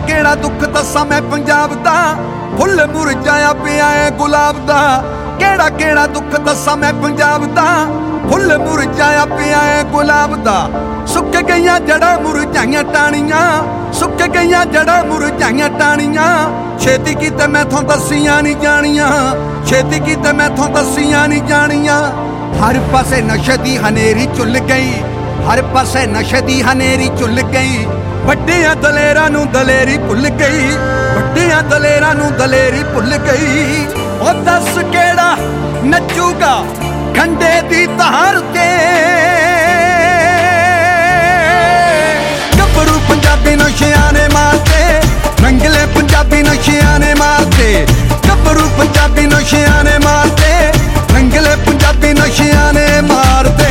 ਕਿਹੜਾ ਦੁੱਖ ਦੱਸਾਂ ਮੈਂ ਪੰਜਾਬ ਦਾ, ਫੁੱਲ ਮੁਰਝਾਇਆ ਪਿਆ ਏ ਗੁਲਾਬ ਦਾ। ਕਿਹੜਾ ਦੁੱਖ ਦੱਸਾਂ ਮੈਂ ਪੰਜਾਬ ਦਾ, ਫੁੱਲ ਮੁਰਝਾਇਆ ਪਿਆ ਏ ਗੁਲਾਬ ਦਾ। ਸੁੱਕ ਗਈਆਂ ਜੜਾਂ ਮੁਰਝਾਈਆਂ ਟਾਹਣੀਆਂ, ਸੁੱਕ ਗਈਆਂ ਜੜਾਂ ਮੁਰਝਾਈਆਂ ਟਾਹਣੀਆਂ। ਛੇਤੀ ਕੀਤੇ ਮੈਥੋਂ ਦੱਸੀਆਂ ਨਹੀਂ ਜਾਣੀਆਂ, ਛੇਤੀ ਕੀਤੇ ਮੈਥੋਂ ਦੱਸੀਆਂ ਨਹੀਂ ਜਾਣੀਆਂ। ਹਰ ਪਾਸੇ ਨਸ਼ੇ ਦੀ ਹਨੇਰੀ ਝੁੱਲ ਗਈ, ਹਰ ਪਾਸੇ ਨਸ਼ੇ ਦੀ ਹਨੇਰੀ ਝੁੱਲ ਗਈ। ਵੱਡਿਆਂ ਦਲੇਰਾਂ ਨੂੰ ਦਲੇਰੀ ਭੁੱਲ ਗਈ, ਵੱਡਿਆਂ ਦਲੇਰਾਂ ਨੂੰ ਦਲੇਰੀ ਭੁੱਲ ਗਈ। ਉਹ ਦੱਸ ਕਿਹੜਾ ਨੱਚੂਗਾ ਖੰਡੇ ਦੀ ਧਾਰ ਤੇ, ਗੱਭਰੂ ਪੰਜਾਬੀ ਨਸ਼ਿਆਂ ਨੇ ਮਾਰਤੇ, ਰੰਗਲੇ ਪੰਜਾਬੀ ਨਸ਼ਿਆਂ ਨੇ ਮਾਰਤੇ। ਗੱਭਰੂ ਪੰਜਾਬੀ ਨਸ਼ਿਆਂ ਨੇ ਮਾਰਤੇ, ਰੰਗਲੇ ਪੰਜਾਬੀ ਨਸ਼ਿਆਂ ਨੇ ਮਾਰਤੇ।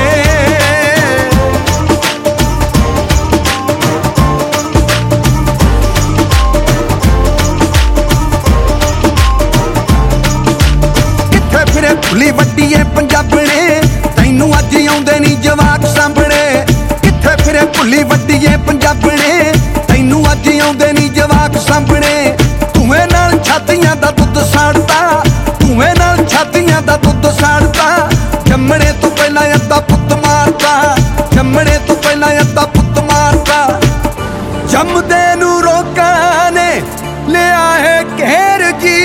ਭੁੱਲੀ ਵੱਡੀਏ ਪੰਜਾਬਣੇ, ਤੈਨੂੰ ਅੱਜ ਆਉਂਦੇ ਨੀ ਜਵਾਕ ਸਾਂਭਣੇ। ਕਿੱਥੇ ਫਿਰੇ ਭੁੱਲੀ ਵੱਡੀਏ ਪੰਜਾਬਣੇ, ਤੈਨੂੰ ਅੱਜ ਆਉਂਦੇ ਨੀ ਜਵਾਕ ਸਾਂਭਣੇ। ਧੂਏ ਨਾਲ ਛਾਤੀਆਂ ਦਾ ਦੁੱਧ ਸਾੜਤਾ, ਧੂਏ ਨਾਲ ਛਾਤੀਆਂ ਦਾ ਦੁੱਧ ਸਾੜਤਾ। ਜੰਮਣੇ ਤੋਂ ਪਹਿਲਾਂ ਅੱਧਾ ਪੁੱਤ ਮਾਰਤਾ, ਜੰਮਣੇ ਤੋਂ ਪਹਿਲਾਂ ਅੱਧਾ ਪੁੱਤ ਮਾਰਤਾ। ਜੰਮਦੇ ਨੂੰ ਰੋਕਾਂ ਨੇ ਲਿਆ ਹੈ ਘੇਰ ਜੀ,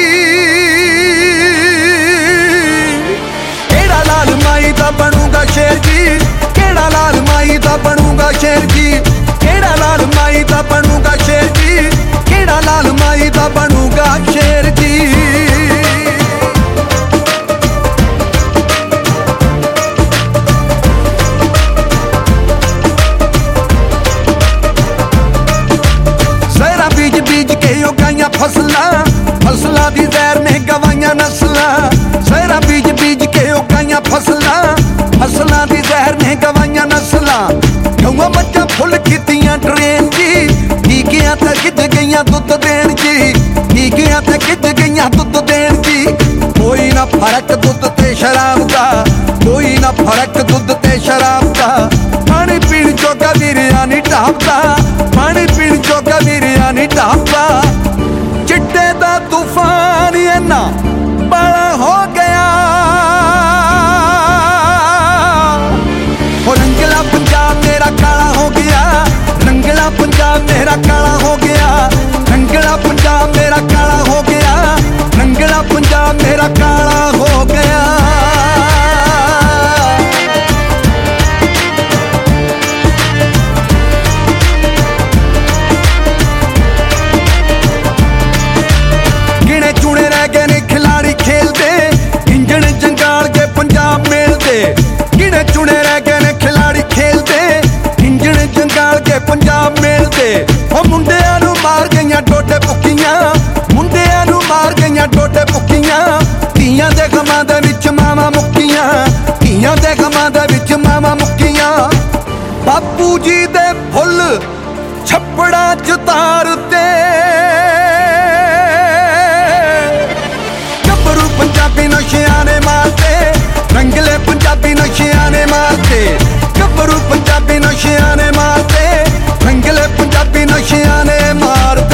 ਲਾਲ ਮਾਈ ਦਾ ਬਣੂਗਾ ਸ਼ੇਰ ਜੀ, ਕਿਹੜਾ ਲਾਲ ਮਾਈ ਦਾ ਬਣੂਗਾ ਸ਼ੇਰ ਜੀ। ਕਿਹੜਾ ਲਾਲ ਮਾਈ ਦਾ ਬਣੂਗਾ ਸ਼ੇਰ ਜੀ, ਕਿਹੜਾ ਲਾਲ ਮਾਈ ਦਾ ਬਣੂਗਾ ਸ਼ੇਰ ਜੀ। ਜ਼ਹਿਰਾਂ ਬੀਜ ਬੀਜ ਕੇ ਉਗਾਈਆਂ ਫਸਲਾਂ, ਫਸਲਾਂ ਦੀ ਜ਼ਹਿਰ ਨੇ ਗਵਾਈਆਂ ਨਸਲਾਂ। ਜ਼ਹਿਰਾਂ ਬੀਜ ਬੀਜ ਕੇ ਉਗਾਈਆਂ ਫਸਲਾਂ, ਫਸਲਾਂ ਦੀ ਜ਼ਹਿਰ ਨੇ ਗਵਾਈਆਂ ਨਸਲਾਂ। ਗਊਆਂ ਮੱਝਾਂ ਫੁੱਲ ਕੀਤੀਆਂ ਟਰੇਨ ਜੀ, ਟੀਕਿਆਂ ਤੇ ਗਿੱਜ ਗਈਆਂ ਦੁੱਧ ਦੇਣ ਜੀ, ਟੀਕਿਆਂ ਤੇ ਗਿੱਜ ਗਈਆਂ ਦੁੱਧ ਦੇਣ ਜੀ। ਕੋਈ ਨਾ ਫਰਕ ਦੁੱਧ ਤੇ ਸ਼ਰਾਬ ਦਾ, ਕੋਈ ਨਾ ਫਰਕ ਦੁੱਧ ਤੇ ਸ਼ਰਾਬ ਦਾ। ਪਾਣੀ ਪੀਣ ਜੋਗਾ ਵੀਰਿਆ ਨੀ ਢਾਬਦਾ, ਪਾਣੀ ਪੀਣ ਜੋਗਾ ਵੀਰਿਆ ਨੀ ਢਾਬਦਾ। ਚਿੱਟੇ ਦਾ ਤੂਫਾਨ ਇੰਨਾ ਬਾਲਾ ਹੋ ਗਿਆ, ਉਹ ਰੰਗਲਾ ਪੰਜਾਬ ਮੇਰਾ ਕਾਲਾ ਹੋ ਗਿਆ, ਰੰਗਲਾ ਪੰਜਾਬ ਮੇਰਾ ਕਾਲਾ ਹੋ ਗਿਆ। ਰੰਗਲਾ ਪੰਜਾਬ ਮੇਰਾ ਕਾਲਾ ਹੋ ਗਿਆ, ਰੰਗਲਾ ਪੰਜਾਬ ਮੇਰਾ ਕਾਲਾ ਹੋ ਗਿਆ। ਗਿਣੇ ਚੁਣੇ ਰਹਿ ਗਏ ਨੇ ਖਿਲਾੜੀ ਖੇਲਦੇ, ਇੰਜਣ ਜੰਗਾਲ ਕੇ ਪੰਜਾਬ ਮੇਲਦੇ। ਗਿਣੇ ਚੁਣੇ ਰਹਿ ਗਏ ਨੇ ਖਿਲਾੜੀ ਖੇਲਦੇ, ਇੰਜਣ ਜੰਗਾਲ ਕੇ ਪੰਜਾਬ ਮੇਲਦੇ। ਉਹ ਮੁੰਡਿਆਂ ਨੂੰ ਮਾਰ ਗਈਆਂ ਡੋਡੇ ਭੁੱਕੀਆਂ, ਮੁੰਡਿਆਂ ਨੂੰ ਮਾਰ ਗਈਆਂ ਡੋਡੇ ਭੁੱਕੀਆਂ। ਧੀਆਂ ਦੇ ਗਮਾਂ ਦੇ ਵਿੱਚ ਮਾਵਾਂ ਮੁੱਕੀਆਂ, ਧੀਆਂ ਦੇ ਗਮਾਂ ਦੇ ਵਿੱਚ ਮਾਵਾਂ ਮੁੱਕੀਆਂ। ਬਾਪੂ ਜੀ ਦੇ ਫੁੱਲ ਛੱਪੜਾਂ ਚ ਤਾਰਤੇ, ਗੱਭਰੂ ਪੰਜਾਬੀ ਨਸ਼ਿਆਂ ਨੇ ਮਾਰਤੇ, ਰੰਗਲੇ ਪੰਜਾਬੀ ਨਸ਼ਿਆਂ ਨੇ ਮਾਰਤੇ। ਗੱਭਰੂ ਪੰਜਾਬੀ ਨਸ਼ਿਆਂ ਨੇ ਮਾਰਤੇ, ਰੰਗਲੇ ਪੰਜਾਬੀ ਨਸ਼ਿਆਂ ਨੇ ਮਾਰਤੇ।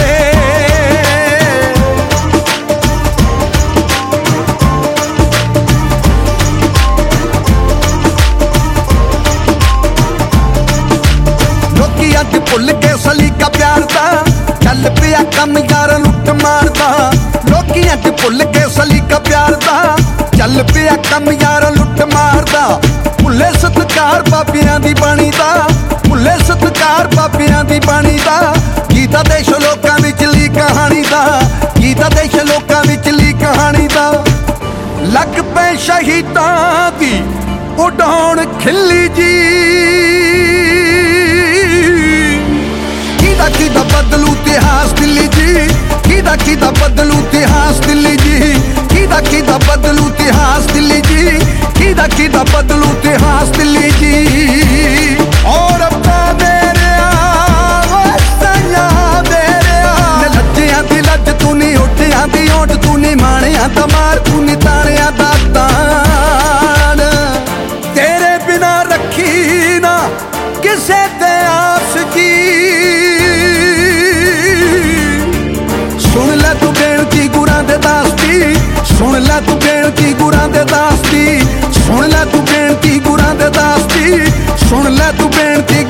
ਲੋਕੀ ਅੱਜ ਭੁੱਲ ਕੇ ਸਲੀਕਾ ਪਿਆਰ ਦਾ, ਚੱਲ ਪਿਆ ਕੰਮ ਯਾਰ ਲੁੱਟ ਮਾਰਦਾ। ਲੋਕੀ ਅੱਜ ਭੁੱਲ ਕੇ ਸਲੀਕਾ ਪਿਆਰ ਦਾ, ਚੱਲ ਪਿਆ ਕੰਮ ਯਾਰ ਲੁੱਟ ਮਾਰਦਾ। ਭੁੱਲੇ ਸਤਿਕਾਰ ਬਾਬਿਆਂ ਦੀ ਬਾਣੀ ਦਾ, ਭੁੱਲੇ ਸਤਿਕਾਰ ਬਾਬਿਆਂ ਦੀ ਬਾਣੀ ਦਾ। ਗੀਤਾ ਦੇਸ਼ ਲੋਕਾਂ ਵਿਚਲੀ ਕਹਾਣੀ ਦਾ, ਗੀਤਾ ਦੇਸ਼ ਲੋਕਾਂ ਵਿਚਲੀ ਕਹਾਣੀ ਦਾ। ਲੱਗ ਪਏ ਸ਼ਹੀਦਾਂ ਦੀ ਉਡਾਉਣ ਖਿੱਲੀ ਜੀ, ਕਿਹਦਾ ਬਦਲੂ ਇਤਿਹਾਸ ਦਿੱਲੀ ਜੀ, ਕਿਹਦਾ ਬਦਲੂ ਇਤਿਹਾਸ ਦਿੱਲੀ ਜੀ। ਕਿਹਦਾ ਬਦਲੂ ਇਤਿਹਾਸ ਦਿੱਲੀ ਜੀ, ਕਿਹਦਾ ਬਦਲੂ ਇਤਿਹਾਸ ਦਿੱਲੀ ਜੀ। ਔਰ ਰੱਬਾ ਮੇਰਿਆ ਵਸਤਾਂ ਮੇਰਿਆ, ਲੱਜਿਆਂ ਦੀ ਲੱਜ ਤੂੰ ਨੀ, ਓਠਿਆਂ ਦੀ ਓਠ ਤੂੰ ਨੀ, ਮਾਣਿਆਂ ਦਾ ਮਾਰ ਤੂੰ ਨੀ, ਤਾਰਿਆਂ ਦਾ ਤਾਣ। ਤੇਰੇ ਬਿਨਾਂ ਰੱਖੀ ਨਾ ਕਿਸੇ ਤੇ ਆਸ ਕੀ, ਤੂੰ ਬੇਨਤੀ